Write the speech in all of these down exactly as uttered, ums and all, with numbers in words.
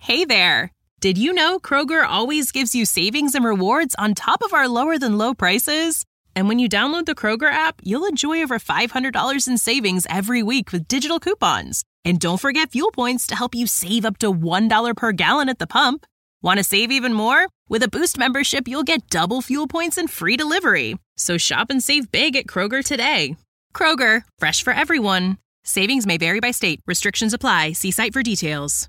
Hey there! Did you know Kroger always gives you savings and rewards on top of our lower-than-low prices? And when you download the Kroger app, you'll enjoy over five hundred dollars in savings every week with digital coupons. And don't forget fuel points to help you save up to one dollar per gallon at the pump. Want to save even more? With a Boost membership, you'll get double fuel points and free delivery. So shop and save big at Kroger today. Kroger, fresh for everyone. Savings may vary by state. Restrictions apply. See site for details.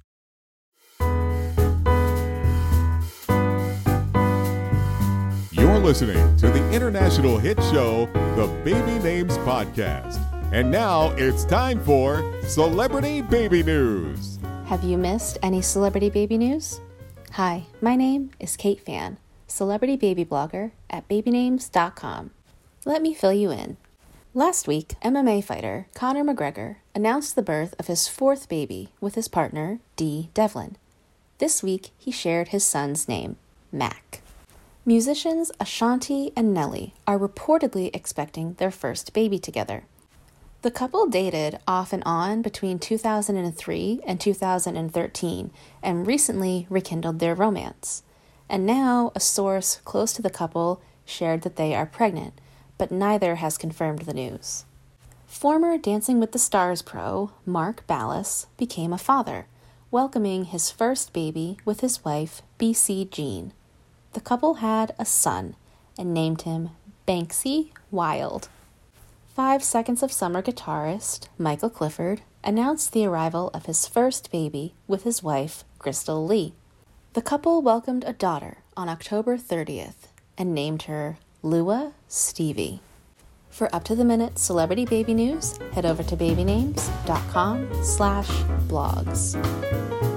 You're listening to the international hit show, The Baby Names Podcast. And now it's time for Celebrity Baby News. Have you missed any celebrity baby news? Hi, my name is Kate Fan, celebrity baby blogger at baby names dot com. Let me fill you in. Last week, M M A fighter Conor McGregor announced the birth of his fourth baby with his partner, Dee Devlin. This week, he shared his son's name, Mac. Musicians Ashanti and Nelly are reportedly expecting their first baby together. The couple dated off and on between two thousand three and two thousand thirteen and recently rekindled their romance. And now a source close to the couple shared that they are pregnant, but neither has confirmed the news. Former Dancing with the Stars pro Mark Ballas became a father, welcoming his first baby with his wife, B C Jean. The couple had a son and named him Banksy Wild. Five Seconds of Summer guitarist Michael Clifford announced the arrival of his first baby with his wife, Crystal Lee. The couple welcomed a daughter on October thirtieth and named her Lua Stevie. For up-to-the-minute celebrity baby news, head over to baby names dot com slash blogs.